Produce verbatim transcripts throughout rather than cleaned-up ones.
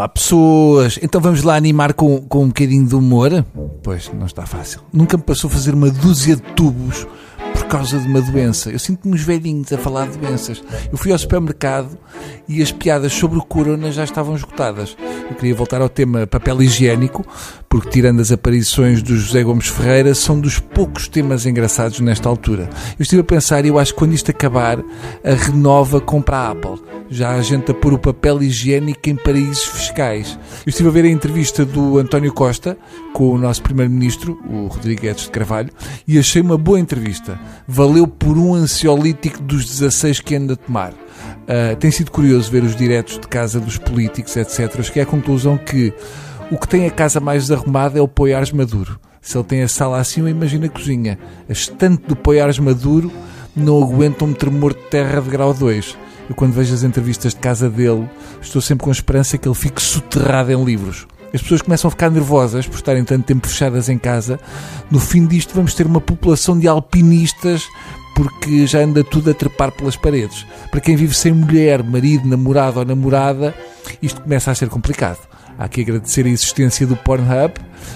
Olá pessoas, então vamos lá animar com, com um bocadinho de humor? Pois, não está fácil. Nunca me passou a fazer uma dúzia de tubos por causa de uma doença. Eu sinto-me uns velhinhos a falar de doenças. Eu fui ao supermercado e as piadas sobre o corona já estavam esgotadas. Eu queria voltar ao tema papel higiênico, porque tirando as aparições do José Gomes Ferreira, são dos poucos temas engraçados nesta altura. Eu estive a pensar e eu acho que quando isto acabar, a Renova compra a Apple. Já há gente a pôr o papel higiênico em paraísos fiscais. Eu estive a ver a entrevista do António Costa com o nosso primeiro-ministro, o Rodrigo Guedes de Carvalho, e achei uma boa entrevista. Valeu por um ansiolítico dos dezasseis que anda a tomar. Uh, tem sido curioso ver os diretos de casa dos políticos, etcétera. Cheguei à conclusão que o que tem a casa mais arrumada é o Poiares Maduro. Se ele tem a sala assim, eu imagino a cozinha. A estante do Poiares Maduro não aguenta um tremor de terra de grau dois. Eu, quando vejo as entrevistas de casa dele, estou sempre com a esperança que ele fique soterrado em livros. As pessoas começam a ficar nervosas por estarem tanto tempo fechadas em casa. No fim disto vamos ter uma população de alpinistas, porque já anda tudo a trepar pelas paredes. Para quem vive sem mulher, marido, namorado ou namorada, isto começa a ser complicado. Há que agradecer a existência do Pornhub,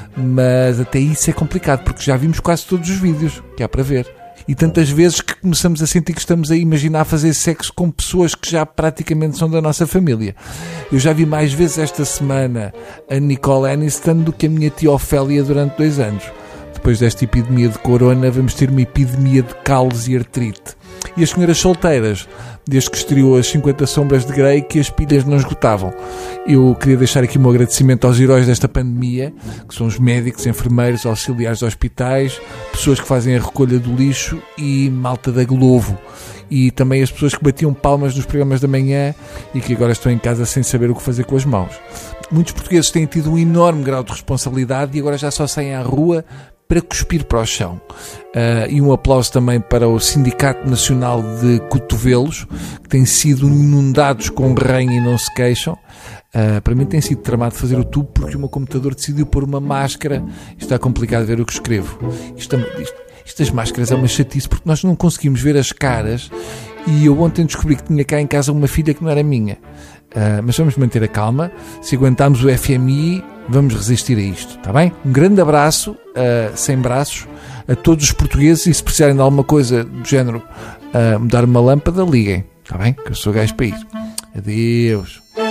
mas até isso é complicado, porque já vimos quase todos os vídeos que há para ver. E tantas vezes que começamos a sentir que estamos a imaginar fazer sexo com pessoas que já praticamente são da nossa família. Eu já vi mais vezes esta semana a Nicole Aniston do que a minha tia Ofélia durante dois anos. Depois desta epidemia de corona, vamos ter uma epidemia de calos e artrite. E as senhoras solteiras, desde que estreou as cinquenta Sombras de Grey, que as pilhas não esgotavam. Eu queria deixar aqui o meu agradecimento aos heróis desta pandemia, que são os médicos, enfermeiros, auxiliares de hospitais, pessoas que fazem a recolha do lixo e malta da Glovo. E também as pessoas que batiam palmas nos programas da manhã e que agora estão em casa sem saber o que fazer com as mãos. Muitos portugueses têm tido um enorme grau de responsabilidade e agora já só saem à rua para cuspir para o chão. Uh, e um aplauso também para o Sindicato Nacional de Cotovelos, que têm sido inundados com ranho e não se queixam. Uh, para mim tem sido tramado fazer o tubo porque o meu computador decidiu pôr uma máscara. Está complicado ver o que escrevo. Isto, isto, isto das máscaras é uma chatice porque nós não conseguimos ver as caras e eu ontem descobri que tinha cá em casa uma filha que não era minha. Uh, mas vamos manter a calma. Se aguentarmos o F M I, vamos resistir a isto, está bem? Um grande abraço, uh, sem braços, a todos os portugueses e se precisarem de alguma coisa do género uh, mudar uma lâmpada, liguem, está bem? Que eu sou gajo para ir. Adeus.